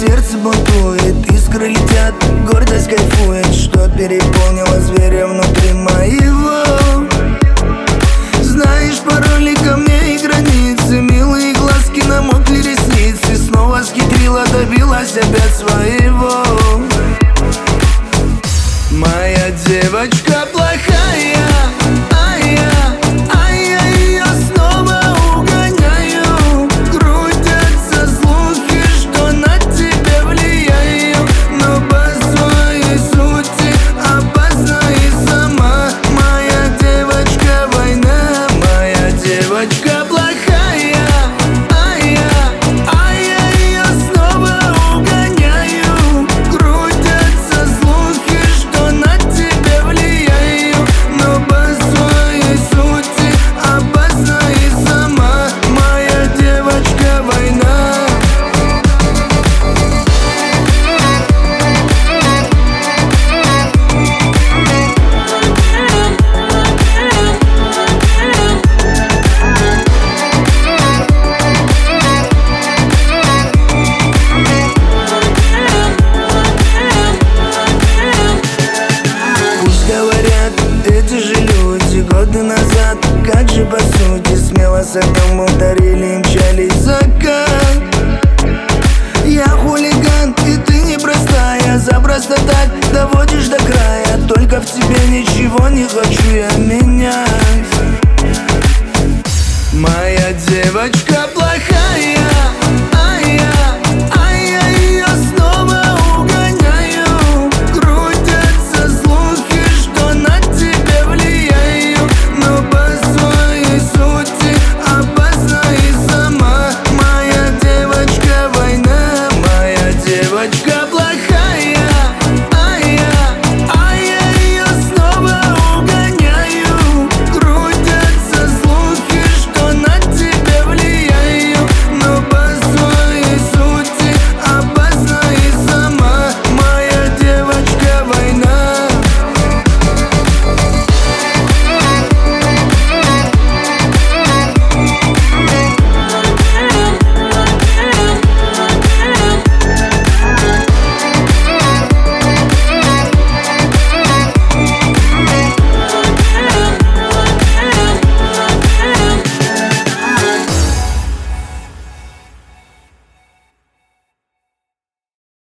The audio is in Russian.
сердце бунтует, искры летят, гордость кайфует, что переполнило зверя внутри моего. Знаешь пароли ко мне и границы, милые глазки, намокли ресницы. Снова схитрила, добилась опять своего. Моя девочка плохая, а я ее снова угоняю. Крутятся слухи, что на тебя влияю, но по своей сути опасна и сама. Моя девочка война, моя девочка плохая, а я ее снова угоняю. Крутятся слухи, что на тебя влияю, но по своей сути опасна и сама. Моя девочка война. Говорят, эти же люди годы назад, как же по сути, смело с огнем ударили и мчались в закат. Я хулиган, и ты непростая, запросто так доводишь до края. Только в тебе ничего не хочу я менять. Моя девочка плачет.